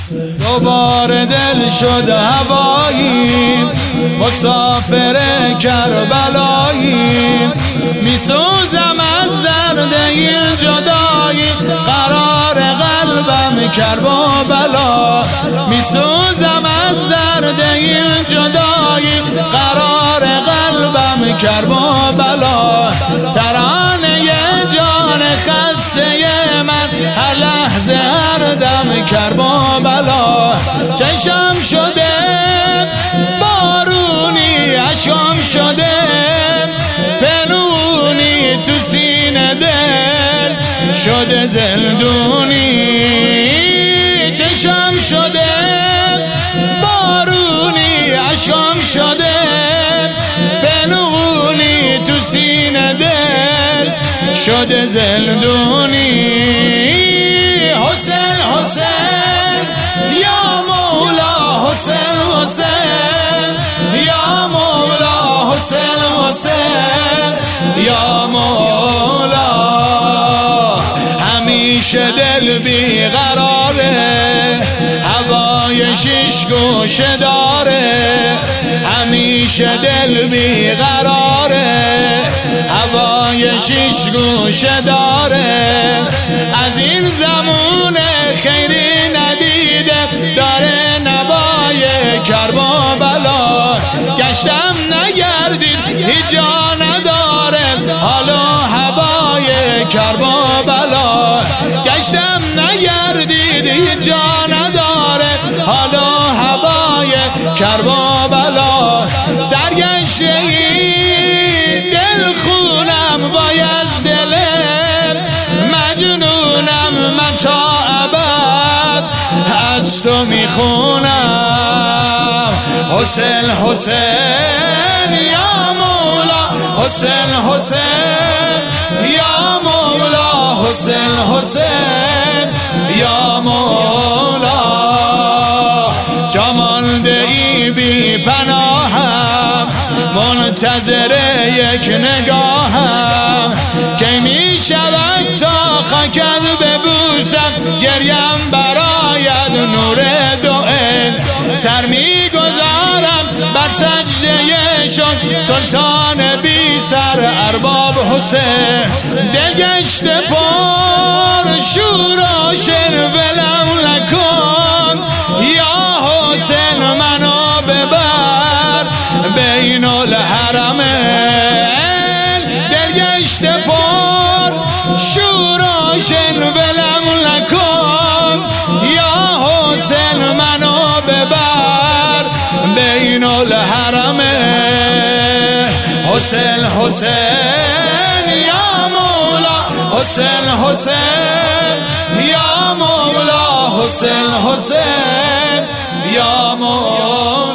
دوباره دل شد هواییم، مسافر کربلاییم. میسوزم از درد این جدایی، قرار قلبم کربلا. میسوزم از درد این جدایی، قرار قلبم کربلا. ترانه جان خسته من هر لحظه هر دم کربلا. چشم شده بارونی، اشکم شده پنونی، تو سینه دل شده زندونی. چشم شده بارونی، اشکم شده پنونی، تو سینه دل شده زندونی. حسین حسین یا مولا، حسین حسین یا مولا، حسین حسین یا مولا. همیشه دل بیقراره، هوای شش گوشه داره. همیشه دل بیقراره، هوای شش گوشه داره. از این زمان خیری ندیده، داره نوای کربلا. گشتم نگردید هیچ جا نداره، حالا هوای کربلا. گشتم نگردید هیچ جا نداره، حالا هوای کربلا. سرگشته این دل خونم وای از دل مجنونم، من تا ابد از تو میخونم. حسین حسین یا مولا، حسین حسین یا مولا، حسین حسین یا مولا. جا مانده ای بی پناهم، منتظر یک نگاهم. که می شود تا خاکت ببوسم، گریم برایت نور دوئل. سر می گذارم بر سجده شد سلطان بی سر ارباب حسین. دل گشته پر شور و شرولم نکن، یا حسین منو ببر بین الحرمین. دل گشته پر شور و شرولم نکن، یا حسین منو ببر بین الحرمین. حسین حسین یا مولا، حسین حسین یا مولا، حسین حسین یا مولا.